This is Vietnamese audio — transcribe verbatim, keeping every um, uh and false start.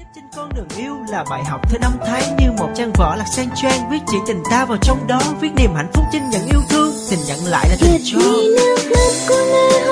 Trên con đường yêu là bài học thêm năm tháng, như một trang vở lạc sang trang, viết chỉ tình ta vào trong đó, viết niềm hạnh phúc trên nhận yêu thương, tình nhận lại là tình cho.